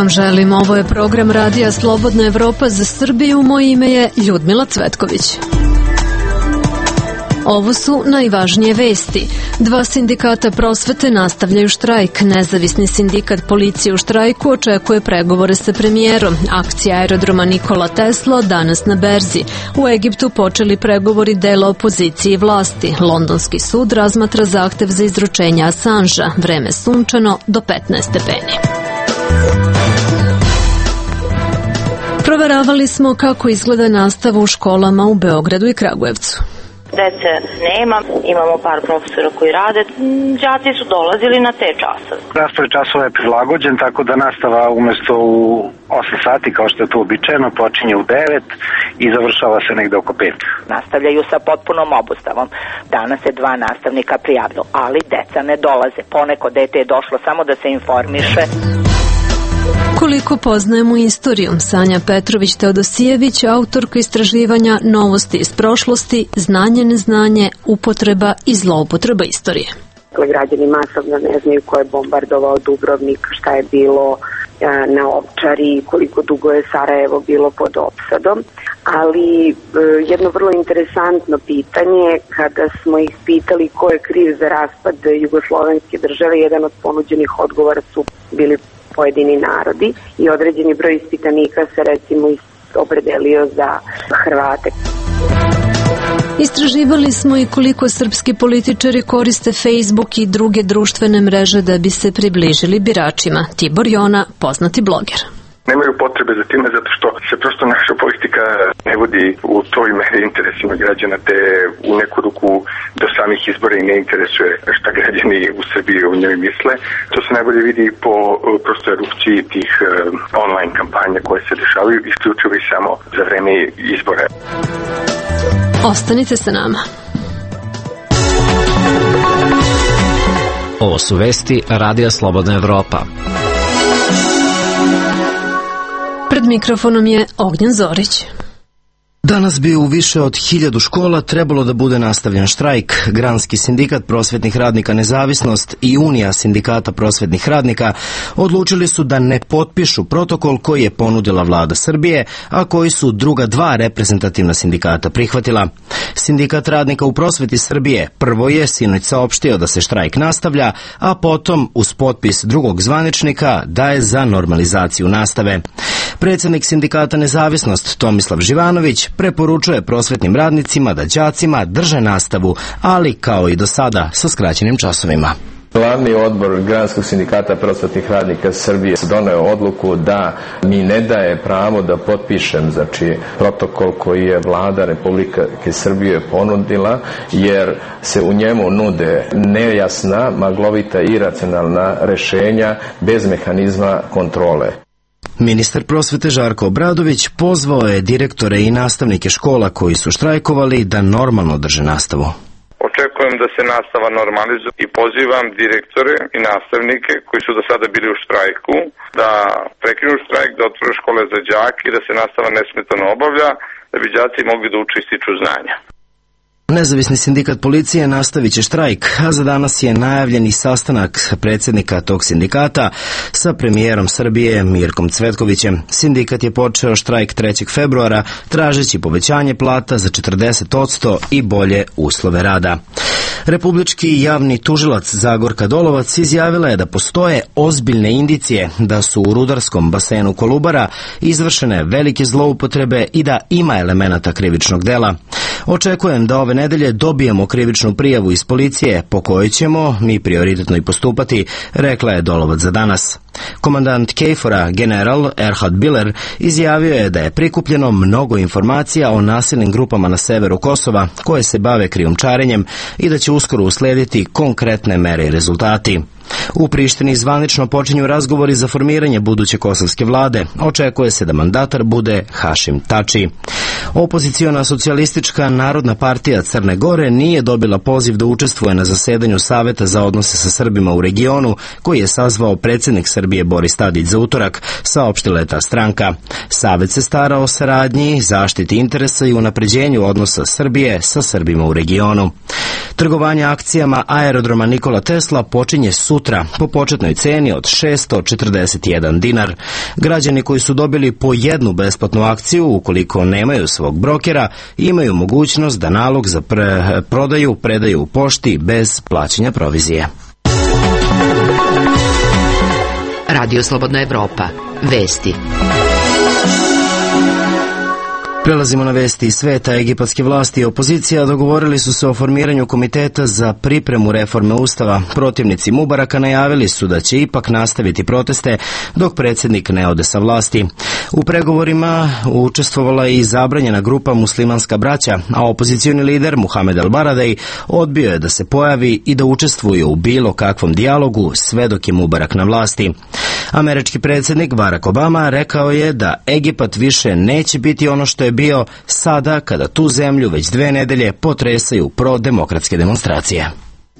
vam želim. Ovo je program Radija Slobodna Evropa za Srbiju. Moje ime je Ljudmila Cvetković. Ovo su najvažnije vesti. 2 sindikata prosvete nastavljaju štrajk. Nezavisni sindikat policije u štrajku očekuje pregovore sa premijerom. Akcija aerodroma Nikola Tesla danas na berzi. U Egiptu počeli pregovori dela opozicije i vlasti. Londonski sud razmatra zahtev za izručenje Assangea. Vreme sunčano do 15 stepeni. Proveravali smo kako izgleda nastava u školama u Beogradu i Kragujevcu. Dece nema, imamo par profesora koji rade, đaci su dolazili na te časove. Raspored časova je prilagođen, tako da nastava umesto u 8 sati, kao što je to uobičajeno, počinje u 9 i završava se negde oko 5. Nastavljaju sa potpunom obustavom. Danas je 2 nastavnika prijavilo, ali deca ne dolaze. Poneko dete je došlo samo da se informiše. Koliko poznajemo istoriju? Sanja Petrović-Teodosijević, autorka istraživanja Novosti iz prošlosti, znanje, neznanje, upotreba i zloupotreba istorije. Građani masovno ne znaju ko je bombardovao Dubrovnik, šta je bilo na Ovčari, koliko dugo je Sarajevo bilo pod opsadom. Ali jedno vrlo interesantno pitanje, kada smo ih pitali ko je kriv za raspad jugoslovenske države, jedan od ponuđenih odgovora su bili pojedini narodi i određeni broj ispitanika se recimo opredelio za Hrvate. Istraživali smo i koliko srpski političari koriste Facebook i druge društvene mreže da bi se približili biračima. Tibor Jona, poznati bloger. Nemaju potrebe za time zato što se prosto naša politika ne vodi u toj meri interesima građana, te u neku ruku do samih izbora i ne interesuje šta građani u Srbiji o njoj misle. To se najbolje vidi po prosto erupciji tih online kampanja koje se dešavaju isključivo i samo za vreme izbora. Ostanite sa nama. Ovo su vesti Radija Slobodna Evropa. Pred mikrofonom je Ognjen Zorić. Danas bi u više od 1000 škola trebalo da bude nastavljen štrajk. Granski sindikat prosvetnih radnika Nezavisnost i Unija sindikata prosvetnih radnika odlučili su da ne potpišu protokol koji je ponudila vlada Srbije, a koji su druga 2 reprezentativna sindikata prihvatila. Sindikat radnika u prosveti Srbije prvo je sinoć saopštio da se štrajk nastavlja, a potom uz potpis drugog zvaničnika daje za normalizaciju nastave. Predsjednik sindikata Nezavisnost Tomislav Živanović preporučuje prosvetnim radnicima da đacima drže nastavu, ali kao i do sada sa skraćenim časovima. Glavni odbor Granskog sindikata prosvetnih radnika Srbije doneo odluku da mi ne daje pravo da potpišem protokol koji je vlada Republike Srbije ponudila, jer se u njemu nude nejasna, maglovita i iracionalna rešenja bez mehanizma kontrole. Ministar prosvete Žarko Obradović pozvao je direktore i nastavnike škola koji su štrajkovali da normalno drže nastavu. Očekujem da se nastava normalizuje i pozivam direktore i nastavnike koji su do sada bili u štrajku da prekinu štrajk, da otvore škole za đake i da se nastava nesmetano obavlja, da bi đaci mogli da uče i stiču znanja. Nezavisni sindikat policije nastavit će štrajk, a za danas je najavljen i sastanak predsjednika tog sindikata sa premijerom Srbije Mirkom Cvetkovićem. Sindikat je počeo štrajk 3. februara tražeći povećanje plata za 40% i bolje uslove rada. Republički javni tužilac Zagorka Dolovac izjavila je da postoje ozbiljne indicije da su u rudarskom basenu Kolubara izvršene velike zloupotrebe i da ima elemenata krivičnog dela. Očekujem da ove nedelje dobijemo krivičnu prijavu iz policije po kojoj ćemo mi prioritetno i postupati, rekla je Dolovac za danas. Komandant KFOR-a, general Erhard Biller, izjavio je da je prikupljeno mnogo informacija o nasilnim grupama na severu Kosova koje se bave krijumčarenjem i da će uskoro uslediti konkretne mere i rezultati. U Prištini zvanično počinju razgovori za formiranje buduće kosovske vlade. Očekuje se da mandatar bude Hašim Tači. Opoziciona socijalistička Narodna partija Crne Gore nije dobila poziv da učestvuje na zasedanju Saveta za odnose sa Srbima u regionu, koji je sazvao predsjednik Srbije Boris Tadić za utorak, saopštila je ta stranka. Savet se stara o saradnji, zaštiti interesa i unapređenju odnosa Srbije sa Srbima u regionu. Trgovanje akcijama aerodroma Nikola Tesla počinje sutra po početnoj ceni od 641 dinar. Građani koji su dobili po jednu besplatnu akciju, ukoliko nemaju svog brokera, imaju mogućnost da nalog za prodaju predaju u pošti bez plaćanja provizije. Radio Slobodna Evropa. Vesti. Prelazimo na vesti iz sveta. Egipatske vlasti i opozicija dogovorili su se o formiranju komiteta za pripremu reforme ustava. Protivnici Mubaraka najavili su da će ipak nastaviti proteste dok predsjednik ne ode sa vlasti. U pregovorima učestvovala i zabranjena grupa Muslimanska braća, a opozicioni lider Muhamed al-Baradej odbio je da se pojavi i da učestvuje u bilo kakvom dijalogu sve dok je Mubarak na vlasti. Američki predsjednik Barack Obama rekao je da Egipat više neće biti ono što je bio sada kada tu zemlju već 2 nedelje potresaju prodemokratske demonstracije.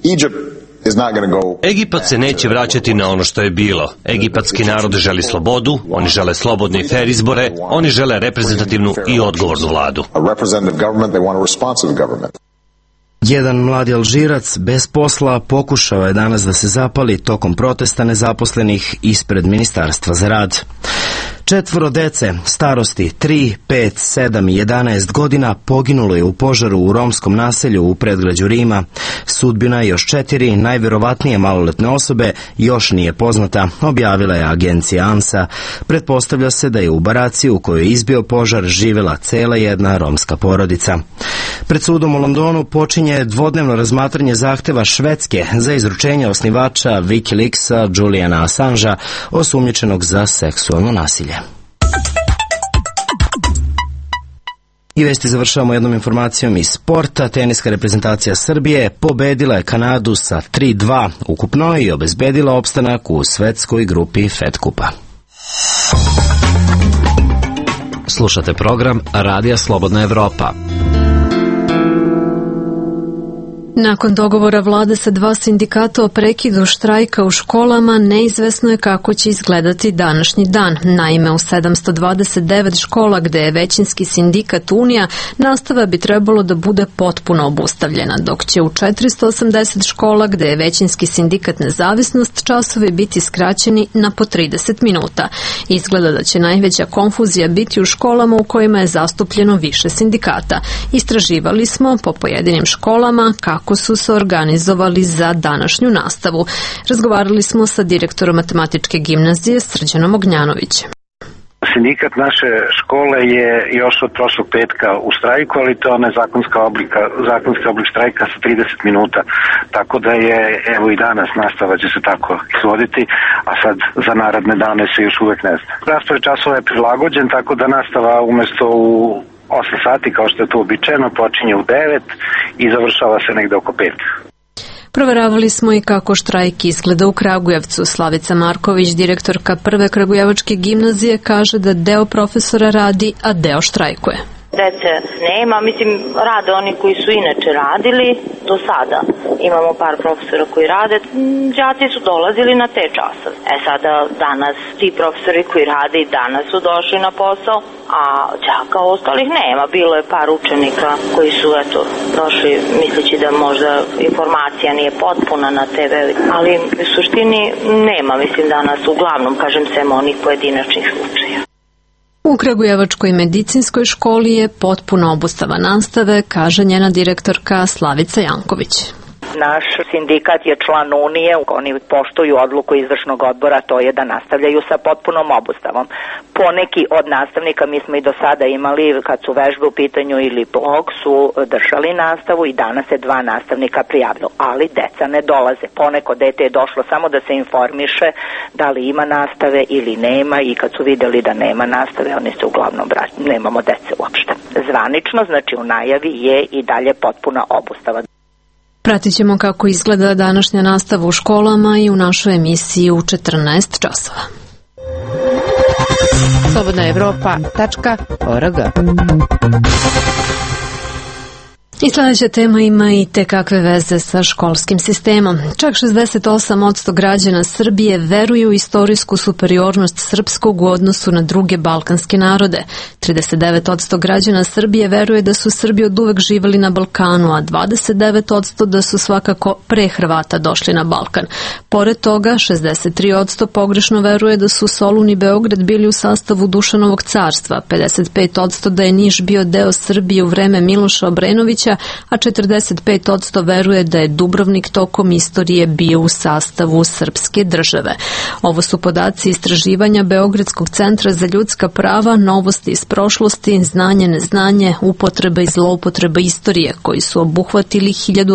Egipat se neće vraćati na ono što je bilo. Egipatski narod želi slobodu, oni žele slobodne i fer izbore, oni žele reprezentativnu i odgovornu vladu. Jedan mladi Alžirac bez posla pokušao je danas da se zapali tokom protesta nezaposlenih ispred Ministarstva za rad. 4 dece starosti 3, 5, 7 i 11 godina poginulo je u požaru u romskom naselju u predgrađu Rima. Sudbina još 4 najvjerovatnije maloletne osobe još nije poznata, objavila je agencija ANSA. Pretpostavlja se da je u baraciji u kojoj je izbio požar živjela cela jedna romska porodica. Pred sudom u Londonu počinje dvodnevno razmatranje zahteva Švedske za izručenje osnivača Wikileaksa Juliana Assangea, osumnjičenog za seksualno nasilje. I vesti završavamo jednom informacijom iz sporta. Teniska reprezentacija Srbije pobedila je Kanadu sa 3-2 ukupno i obezbedila opstanak u svetskoj grupi Fed Kupa. Slušate program Radija Slobodna Evropa. Nakon dogovora vlade sa 2 sindikata o prekidu štrajka u školama, neizvesno je kako će izgledati današnji dan. Naime, u 729 škola gde je većinski sindikat Unija, nastava bi trebalo da bude potpuno obustavljena, dok će u 480 škola gde je većinski sindikat Nezavisnost časovi biti skraćeni na po 30 minuta. Izgleda da će najveća konfuzija biti u školama u kojima je zastupljeno više sindikata. Istraživali smo po pojedinim školama kako su se organizovali za današnju nastavu. Razgovarali smo sa direktorom matematičke gimnazije Srđanom Ognjanovićem. Sindikat naše škole je još od prošlog petka u štrajku, ali to je onaj zakonski oblik štrajka sa 30 minuta. Tako da je, evo i danas nastava će se tako izvoditi, a sad za naredne dane se još uvek ne zna. Raspored časova je prilagođen, tako da nastava umesto u 8 sati, kao što je to uobičajeno, počinje u 9 i završava se negde oko 5. Proveravali smo i kako štrajk izgleda u Kragujevcu. Slavica Marković, direktorka prve kragujevačke gimnazije, kaže da deo profesora radi, a deo štrajkuje. Dece nema, mislim, rade oni koji su inače radili do sada. Imamo par profesora koji rade, đaci su dolazili na te časove. Sada danas ti profesori koji rade i danas su došli na posao, a đaka ostalih nema. Bilo je par učenika koji su došli misleći da možda informacija nije potpuna na TV, ali u suštini nema, mislim, danas uglavnom, kažem, sem onih pojedinačnih slučaja. U Kragujevačkoj medicinskoj školi je potpuno obustava nastave, kaže njena direktorka Slavica Janković. Naš sindikat je član Unije, oni poštuju odluku izvršnog odbora, to je da nastavljaju sa potpunom obustavom. Poneki od nastavnika, mi smo i do sada imali, kad su vežbe u pitanju ili blog, su držali nastavu i danas se 2 nastavnika prijavilo, ali deca ne dolaze. Poneko dete je došlo samo da se informiše da li ima nastave ili nema, i kad su videli da nema nastave, oni se uglavnom vraćaju, nemamo dece uopšte. Zvanično, znači u najavi je i dalje potpuna obustava. Pratit ćemo kako izgleda današnja nastava u školama i u našoj emisiji u 14 časova. slobodnaevropa.org I sljedeća tema ima i te kakve veze sa školskim sistemom. Čak 68% građana Srbije veruje u istorijsku superiornost srpskog u odnosu na druge balkanske narode. 39% građana Srbije veruje da su Srbi od uvek živeli na Balkanu, a 29% da su svakako pre Hrvata došli na Balkan. Pored toga, 63% pogrešno veruje da su Solun i Beograd bili u sastavu Dušanovog carstva, 55% da je Niš bio deo Srbije u vreme Miloša Obrenovića, a 45% veruje da je Dubrovnik tokom istorije bio u sastavu srpske države. Ovo su podaci istraživanja Beogradskog centra za ljudska prava, novosti iz prošlosti, znanje, neznanje, upotreba i zloupotreba istorije, koji su obuhvatili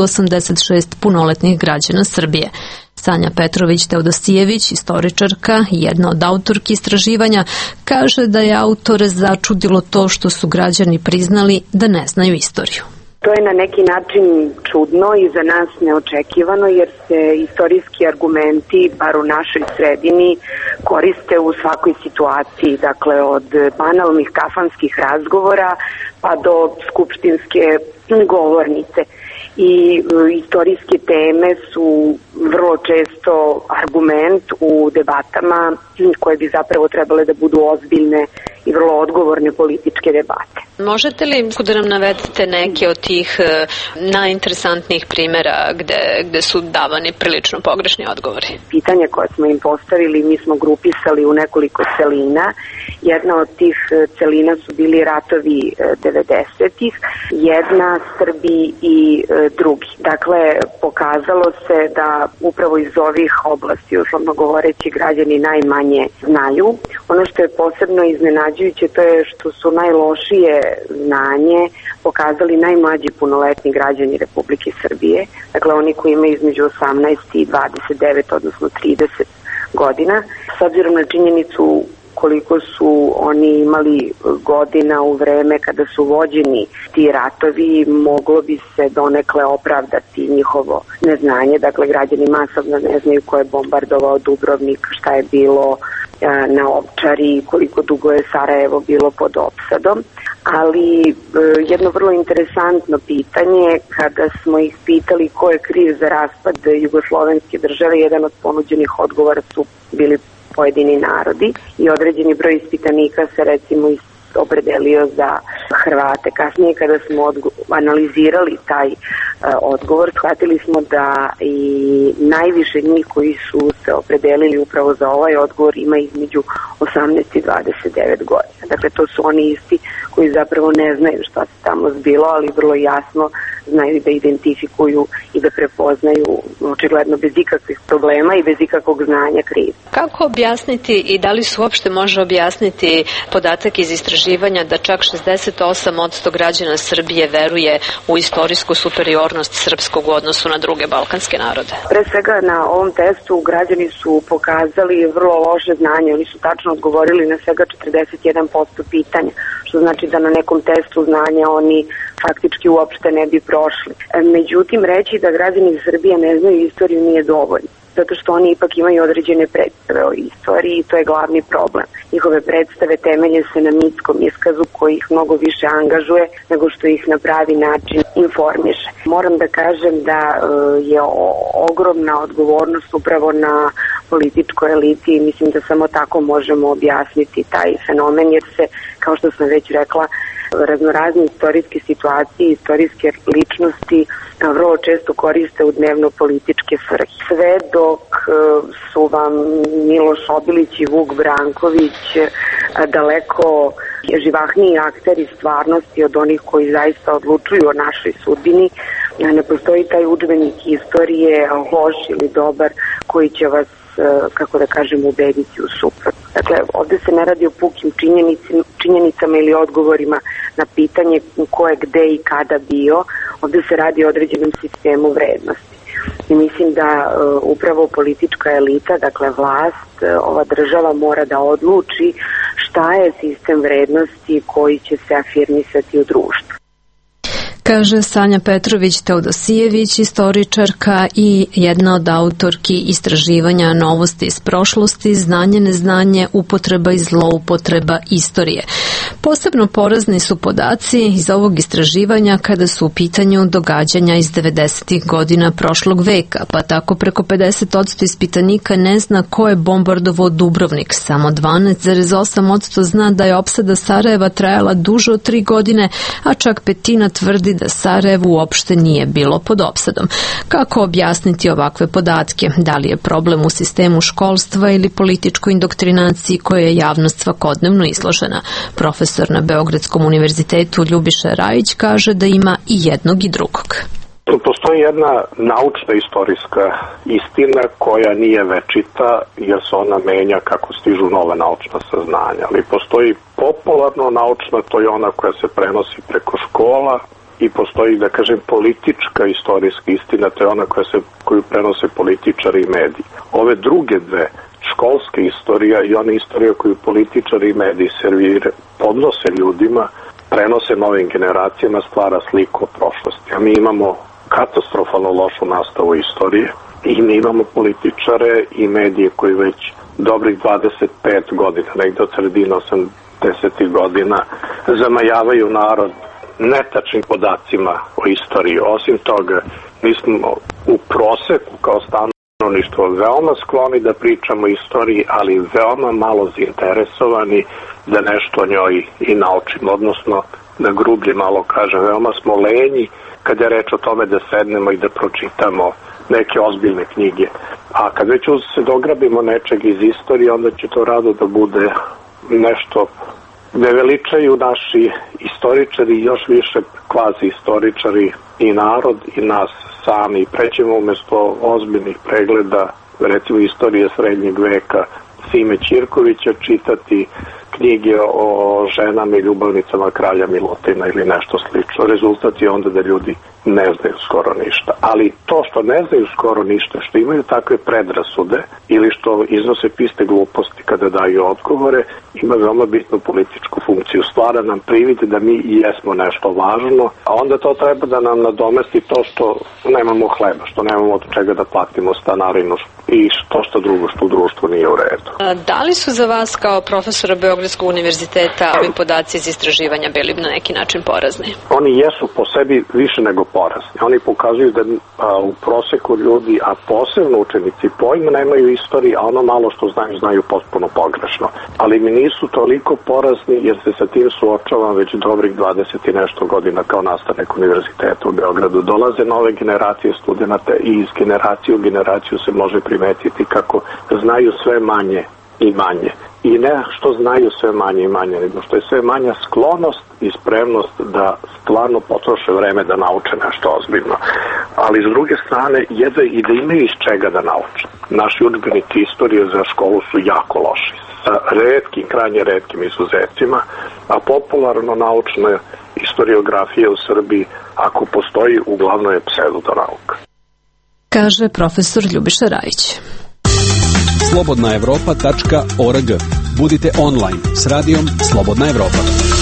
1086 punoletnih građana Srbije. Sanja Petrović-Teodosijević, istoričarka i jedna od autorki istraživanja, kaže da je autore začudilo to što su građani priznali da ne znaju istoriju. To je na neki način čudno i za nas neočekivano, jer se istorijski argumenti, bar u našoj sredini, koriste u svakoj situaciji, dakle od banalnih kafanskih razgovora pa do skupštinske govornice. I istorijske teme su vrlo često argument u debatama koje bi zapravo trebale da budu ozbiljne i vrlo odgovorne političke debate. Možete li da nam navedete neke od tih najinteresantnijih primjera gde su davani prilično pogrešni odgovori? Pitanja koje smo im postavili mi smo grupisali u nekoliko celina. Jedna od tih celina su bili ratovi 90-ih, jedna Srbi i drugi. Dakle, pokazalo se da upravo iz ovih oblasti, uslovno govoreći, građani najmanje znaju. Ono što je posebno iznenađujuće, to je što su najlošije znanje pokazali najmlađi punoletni građani Republike Srbije, dakle oni koji imaju između 18 i 29, odnosno 30 godina. S obzirom na činjenicu koliko su oni imali godina u vreme kada su vođeni ti ratovi, moglo bi se donekle opravdati njihovo neznanje. Dakle, građani masovno ne znaju ko je bombardovao Dubrovnik, šta je bilo na Ovčari, koliko dugo je Sarajevo bilo pod opsadom. Ali jedno vrlo interesantno pitanje, kada smo ih pitali ko je kriv za raspad jugoslovenske države, jedan od ponuđenih odgovora su bili pojedini narodi i određeni broj ispitanika se recimo opredelio za Hrvate. Kasnije kada smo analizirali taj odgovor, shvatili smo da i najviše njih koji su se opredelili upravo za ovaj odgovor ima između 18 i 29 godina. Dakle, to su oni isti koji zapravo ne znaju šta se tamo zbilo, ali vrlo jasno znaju da identifikuju i da prepoznaju očigledno bez ikakvih problema i bez ikakvog znanja kriv. Kako objasniti i da li se uopšte može objasniti podatak iz istraživanja da čak 68% građana Srbije veruje u istorijsku superiornost srpskog u odnosu na druge balkanske narode? Pre svega na ovom testu građani su pokazali vrlo loše znanje. Oni su tačno odgovorili na svega 41% pitanja, što znači da na nekom testu znanja oni faktički uopšte ne bi prošli. Međutim, reći da građani Srbije ne znaju istoriju nije dovoljno, zato što oni ipak imaju određene predstave o istoriji i to je glavni problem. Njihove predstave temelje se na mitskom iskazu koji ih mnogo više angažuje nego što ih na pravi način informiše. Moram da kažem da je ogromna odgovornost upravo na političkoj eliti i mislim da samo tako možemo objasniti taj fenomen, jer se, kao što sam već rekla, raznorazne istorijske situacije, istorijske ličnosti vrlo često koriste u dnevno-političke svrhe. Sve dok su vam Miloš Obilić i Vuk Branković daleko živahniji akteri stvarnosti od onih koji zaista odlučuju o našoj sudbini, ne postoji taj udžbenik istorije, loš ili dobar, koji će vas, kako da kažem, ubediti u suprotno. Dakle, ovde se ne radi o pukim činjenicama ili odgovorima na pitanje ko je gde i kada bio, ovde se radi o određenom sistemu vrednosti. I mislim da upravo politička elita, dakle vlast, ova država mora da odluči šta je sistem vrednosti koji će se afirmisati u društvu. Kaže Sanja Petrović-Teodosijević, istoričarka i jedna od autorki istraživanja novosti iz prošlosti, znanje, neznanje, upotreba i zloupotreba istorije. Posebno porazni su podaci iz ovog istraživanja kada su u pitanju događanja iz 90. godina prošlog veka, pa tako preko 50% ispitanika ne zna ko je bombardovao Dubrovnik, samo 12,8% zna da je opsada Sarajeva trajala duže od 3 godine, a čak petina tvrdi da Sarajevo uopšte nije bilo pod opsadom. Kako objasniti ovakve podatke? Da li je problem u sistemu školstva ili političkoj indoktrinaciji koje je javnost svakodnevno izložena? Profesor na Beogradskom univerzitetu Ljubiša Rajić kaže da ima i jednog i drugog. Postoji jedna naučna istorijska istina koja nije večita jer se ona menja kako stižu nove naučna saznanja, ali postoji popularno naučna, to je ona koja se prenosi preko škola, i postoji, da kažem, politička istorijska istina, to je ona koju prenose političari i mediji. Ove druge dve, školska istorija i ona istorija koju političari i mediji podnose ljudima, prenose novim generacijama, stvara sliku o prošlosti. A mi imamo katastrofalno lošu nastavu istorije i mi imamo političare i medije koji već dobrih 25 godina, negde od sredina 80. godina, zamajavaju narod netačnim podacima o istoriji. Osim toga, mi smo u proseku kao stanovništvo veoma skloni da pričamo o istoriji, ali veoma malo zainteresovani da nešto o njoj i naučimo, odnosno da grublje malo kažem, veoma smo lenji kad je reč o tome da sednemo i da pročitamo neke ozbiljne knjige. A kad već se dograbimo nečeg iz istorije, onda će to rado da bude nešto ne veličaju naši istoričari, još više kvazi istoričari i narod i nas sami. Prećemo umesto ozbiljnih pregleda, recimo istorije srednjeg veka Sime Ćirkovića, čitati knjige o ženama i ljubavnicama kralja Milutina ili nešto slično. Rezultat je onda da ljudi ne znaju skoro ništa. Ali to što ne znaju skoro ništa, što imaju takve predrasude ili što iznose piste gluposti kada daju odgovore, ima veoma bitnu političku funkciju. Stvara nam privid da mi i jesmo nešto važno, a onda to treba da nam nadomesti to što nemamo hleba, što nemamo od čega da platimo stanarinu i što drugo što u društvu nije u redu. Da li su za vas kao profesora Beogradskog univerziteta ovi podaci iz istraživanja bili na neki način porazni? Oni jesu po sebi više nego porazni. Oni pokazuju da u proseku ljudi, a posebno učenici, pojma nemaju istoriji, a ono malo što znaju potpuno pogrešno. Ali mi nisu toliko porazni jer se sa tim suočavam već dobrih 20 i nešto godina kao nastavnik univerziteta u Beogradu. Dolaze nove generacije studenta i iz generacije u generaciju se može primetiti kako znaju sve manje i manje. I ne što znaju sve manje i manje, nego što je sve manja sklonost i spremnost da stvarno potroše vreme da nauče nešto ozbiljno. Ali s druge strane, i da imaju iz čega da nauče. Naši udžbenici istorije za školu su jako loši, sa krajnje retkim izuzecima, a popularno naučna istoriografija u Srbiji, ako postoji, uglavnom je pseudonauka. Kaže profesor Ljubiša Rajić. slobodnaevropa.org. Budite online s radijom Slobodna Evropa.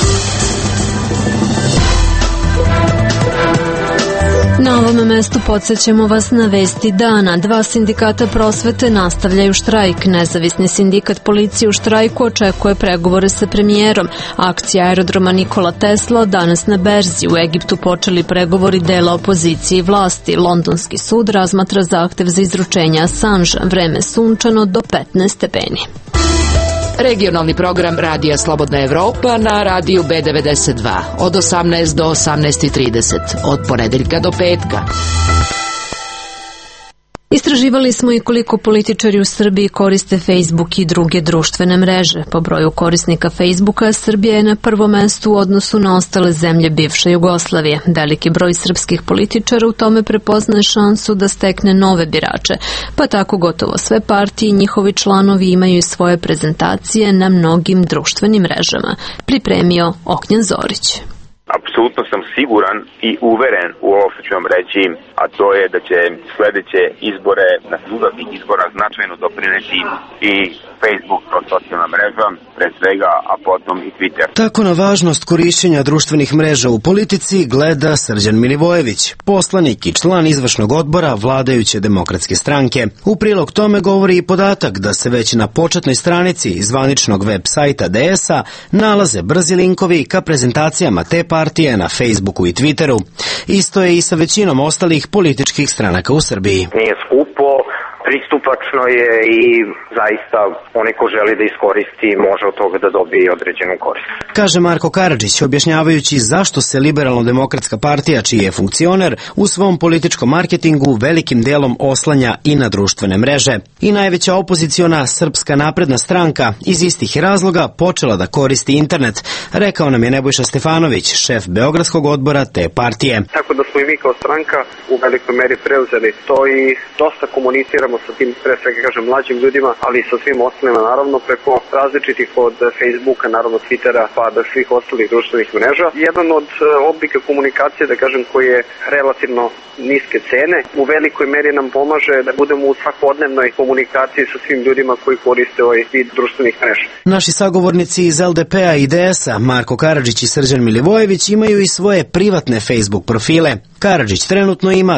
Na ovom mestu podsjećamo vas na vesti dana. 2 sindikata prosvete nastavljaju štrajk. Nezavisni sindikat policije u štrajku očekuje pregovore sa premijerom. Akcija aerodroma Nikola Tesla danas na berzi. U Egiptu počeli pregovori dela opozicije i vlasti. Londonski sud razmatra zahtev za izručenje Assangea. Vreme sunčano do 15 stepeni. Regionalni program Radija Slobodna Evropa na radiju B92 od 18 do 18:30 od ponedeljka do petka. Istraživali smo i koliko političari u Srbiji koriste Facebook i druge društvene mreže. Po broju korisnika Facebooka, Srbija je na prvom mestu u odnosu na ostale zemlje bivše Jugoslavije. Veliki broj srpskih političara u tome prepoznaje šansu da stekne nove birače, pa tako gotovo sve partije i njihovi članovi imaju svoje prezentacije na mnogim društvenim mrežama. Pripremio Ognjen Zorić. Apsolutno sam siguran i uveren u ovo što ću vam reći, a to je da će sledeće izbore, na sudovnih izbora, značajno doprineti i Facebook kao socijalna mreža, pre svega, a potom i Twitter. Tako na važnost korišćenja društvenih mreža u politici gleda Srđan Milivojević, poslanik i član izvršnog odbora vladajuće Demokratske stranke. U prilog tome govori i podatak da se već na početnoj stranici zvaničnog web sajta DS-a nalaze brzi linkovi ka prezentacijama te partije na Facebooku i Twitteru. Isto je i sa većinom ostalih političkih stranaka u Srbiji. Nije skupo, pristupačno je i zaista onaj ko želi da iskoristi može od toga da dobije određenu korist. Kaže Marko Karadžić, objašnjavajući zašto se Liberalno-demokratska partija, čiji je funkcioner, u svom političkom marketingu velikim delom oslanja i na društvene mreže. I najveća opoziciona Srpska napredna stranka iz istih razloga počela da koristi internet, rekao nam je Nebojša Stefanović, šef Beogradskog odbora te partije. Tako da smo i mi kao stranka u velikoj meri preuzeli to i dosta komuniciramo sa tim, pre svega kažem, mlađim ljudima, ali i sa svim ostalima, naravno, preko različitih od Facebooka, naravno Twittera, pa do svih ostalih društvenih mreža. Jedan od oblika komunikacije, da kažem, koji je relativno niske cene, u velikoj meri nam pomaže da budemo u svakodnevnoj komunikaciji sa svim ljudima koji koriste ovaj vid društvenih mreža. Naši sagovornici iz LDP-a i DS-a, Marko Karadžić i Srđan Milivojević, imaju i svoje privatne Facebook profile. Karadžić trenutno ima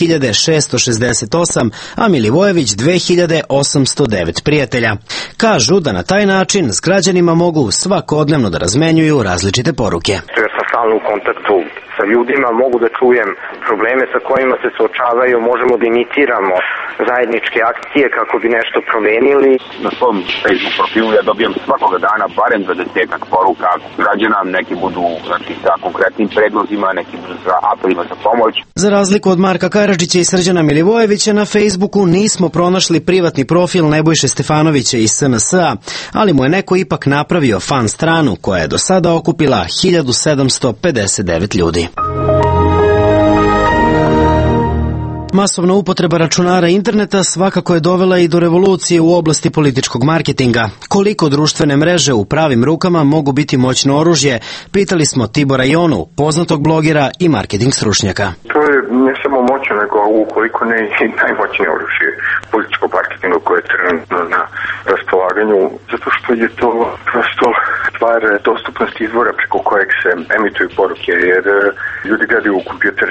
2668, a Milivojević 2809 prijatelja. Kažu da na taj način s građanima mogu svakodnevno da razmenjuju različite poruke. Ja sam stalno u kontaktu sa ljudima, mogu da čujem probleme sa kojima se suočavaju, možemo da iniciramo zajedničke akcije kako bi nešto promenili. Na svom Facebook profilu ja dobijam svakoga dana barem 20-ak poruka građana, neki budu sa konkretnim predlozima, neki budu sa apelima za pomoć. Za razliku od Marka Karadžića i Srđana Milivojevića, na Facebooku nismo pronašli privatni profil Nebojše Stefanovića iz SNS-a, ali mu je neko ipak napravio fan stranu koja je do sada okupila 1759 ljudi. Masovna upotreba računara interneta svakako je dovela i do revolucije u oblasti političkog marketinga. Koliko društvene mreže u pravim rukama mogu biti moćno oružje, pitali smo Tibora Jonu, poznatog blogera i marketing stručnjaka. To je ne samo moćno, nego ukoliko ne i najmoćnije oružje političkog marketinga koje je trenutno na raspolaganju, zato što je to prosto stvar dostupnosti izvora preko kojeg se emituju poruke, jer ljudi gledaju u kompjuter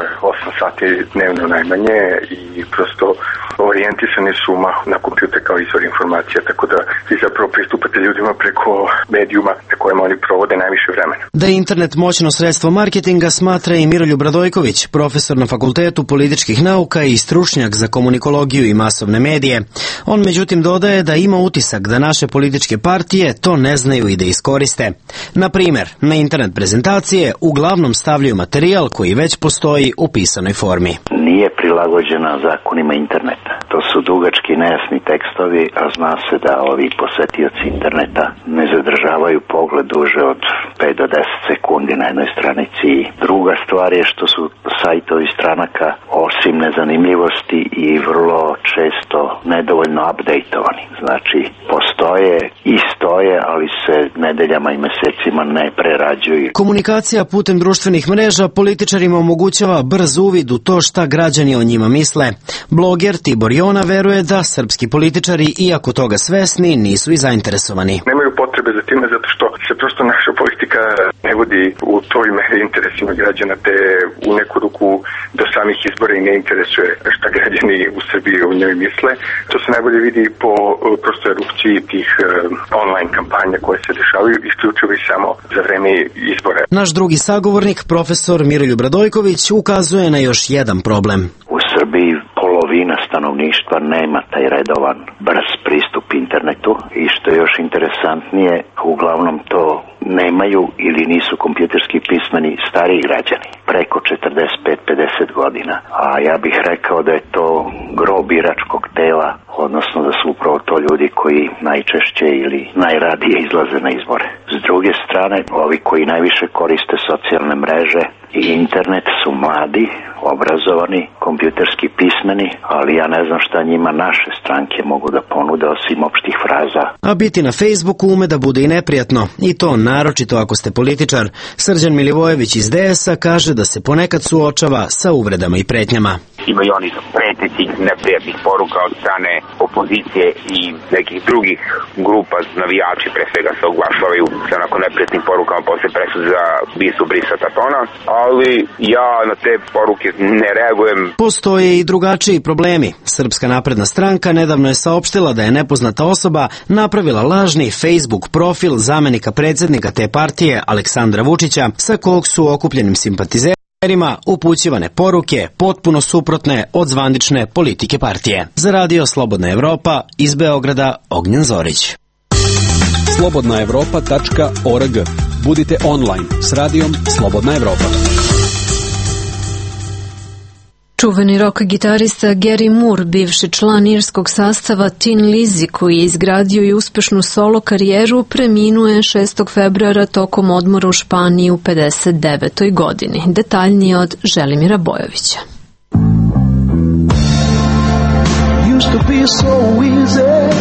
8 sati dnevno najmanje i prosto orijentisani su na kompjuter kao izvor informacija, tako da vi zapravo pristupate ljudima preko medijuma na kojima oni provode najviše vremena. Da je internet moćno sredstvo marketinga smatra i Miroljub Radojković, profesor na Fakultetu političkih nauka i stručnjak za komunikologiju i masovne medije. On međutim dodaje da ima utisak da naše političke partije to ne znaju i da iskoriste. Na primjer, na internet prezentacije uglavnom stavljaju materijal koji već postoji u pisanoj formi. Nije prilagođena zakonima interneta. To su dugački nejasni tekstovi, a zna se da ovi posetioci interneta ne zadržavaju pogled duže od 5 do 10 sekundi na jednoj stranici. Druga stvar je što su sajtovi stranaka osim nezanimljivosti i vrlo često nedovoljno updateovani. Znači, postoje i stoje, ali se nedeljama i mesecima ne prerađuju. Komunikacija putem društvenih mreža političarima omogućava brz uvid u to šta građani o njima misle. Bloger Tibor Jona veruje da srpski političari, iako toga svesni, nisu i zainteresovani. Nemaju potrebe za time zato što se prosto naša politika ne vodi u toj meri interesima građana, te u neku ruku do samih izbora i ne interesuje šta građani u Srbiji o njoj misle. To se najbolje vidi po prosto erupciji tih online kampanja koje se dešavaju isključivo i samo za vreme izbora. Naš drugi sagovornik, profesor Miroljub Radojković, ukazuje na još jedan problem. U Srbiji polovina stanovništva nema taj redovan brz pristup internetu i što je još interesantnije, uglavnom to nemaju ili nisu kompjuterski pismeni stariji građani, preko 45-50 godina. A ja bih rekao da je to gro biračkog tela odnosno da su upravo to ljudi koji najčešće ili najradije izlaze na izbore. S druge strane, ovi koji najviše koriste socijalne mreže i internet su mladi, obrazovani, kompjuterski pismeni, ali ja ne znam šta njima naše stranke mogu da ponude osim opštih fraza. A biti na Facebooku ume da bude i neprijatno, i to naročito ako ste političar. Srđan Milivojević iz DS-a kaže da se ponekad suočava sa uvredama i pretnjama. Imaju oni pretećih neprijatnih poruka od strane opozicije i nekih drugih grupa, navijači pre svega se oglašavaju sa onako neprijatnim porukama posle presude za ubistvo Brisa Tatona, ali ja na te poruke ne reagujem. Postoje i drugačiji problemi. Srpska napredna stranka nedavno je saopštila da je nepoznata osoba napravila lažni Facebook profil zamenika predsjednika te partije Aleksandra Vučića, sa kog su okupljenim simpatizerima upućivane poruke potpuno suprotne od zvanične politike partije. Za Radio Slobodna Evropa iz Beograda Ognjen Zorić. slobodnaevropa.org. Budite online s radijom Slobodna Evropa. Čuveni rock gitarista Gary Moore, bivši član irskog sastava Tin Lizzy, koji je izgradio i uspešnu solo karijeru, preminuo je 6. februara tokom odmora u Španiji u 59. godini. Detaljnije od Želimira Bojovića. Used to be so easy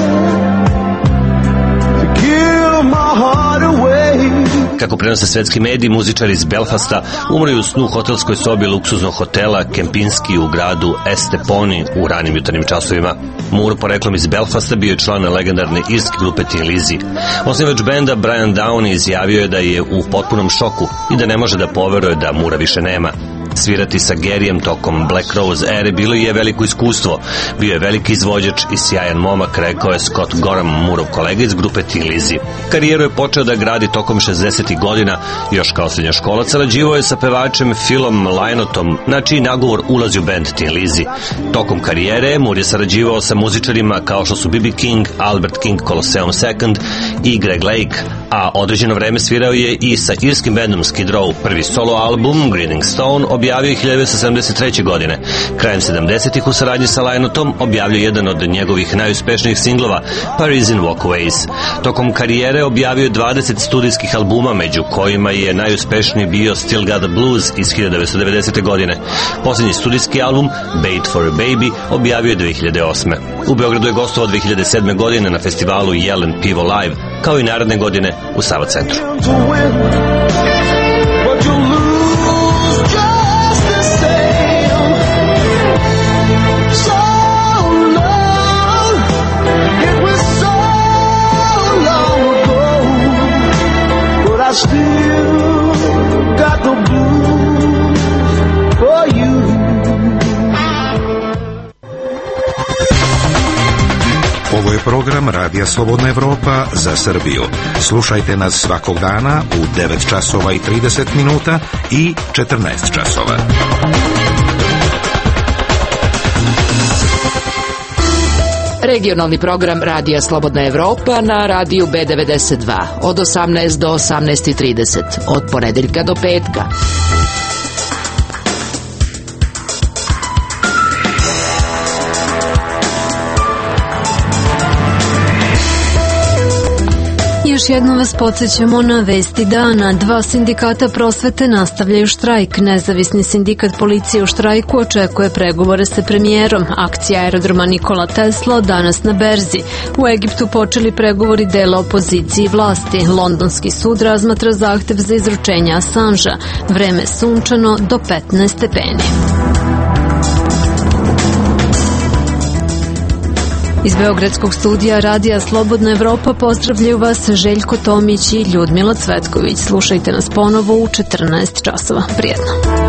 to give my heart away. Kako prenose svetski mediji, muzičar iz Belfasta umro u snu u hotelskoj sobi luksuznog hotela Kempinski u gradu Esteponi u ranim jutarnjim časovima. Moore, poreklom iz Belfasta, bio je član legendarne irske grupe Tin Lizzy. Osnivač benda Brian Downey izjavio je da je u potpunom šoku i da ne može da poveruje da Moora više nema. Svirati sa Garyjem tokom Black Rose ere bilo je veliko iskustvo. Bio je veliki izvođač i sjajan momak, rekao je Scott Gorham, Moorov kolega iz grupe Tin Lizzy. Karijeru je počeo da gradi tokom 60. godina. Još kao srednjoškolac sarađivao je sa pevačem Philom Lynottom, na čiji nagovor ulazi u band Tin Lizzy. Tokom karijere Moore je sarađivao sa muzičarima kao što su B.B. King, Albert King, Colosseum Second i Greg Lake, a određeno vreme svirao je i sa irskim bandom Skid Row. Prvi solo album, Greening Stone, objavio 1973. godine. Krajem 70-ih u saradnji sa Lynottom objavio jedan od njegovih najuspešnijih singlova, Parisian Walkways. Tokom karijere objavio 20 studijskih albuma, među kojima je najuspešniji bio Still Got the Blues iz 1990. godine. Posljednji studijski album, Bait for a Baby, objavio je 2008. U Beogradu je gostovao 2007. godine na festivalu Jelen Pivo Live, kao i naredne godine u Sava centru. I still got the blues for you. Ovo je program Radija Slobodna Evropa za Srbiju. Slušajte nas svakog dana u 9 časova i 30 minuta i 14 časova. Regionalni program Radija Slobodna Evropa na radiju B92 od 18 do 18:30 od ponedeljka do petka. Još jednom vas podsjećamo na vesti dana. 2 sindikata prosvete nastavljaju štrajk. Nezavisni sindikat policije u štrajku očekuje pregovore sa premijerom. Akcija aerodroma Nikola Tesla danas na berzi. U Egiptu počeli pregovori dela opozicije i vlasti. Londonski sud razmatra zahtev za izručenje Assangea. Vreme sunčano do 15 stepeni. Iz Beogradskog studija Radija Slobodna Evropa pozdravljaju vas Željko Tomić i Ljudmila Cvetković. Slušajte nas ponovo u 14 časova. Prijetno.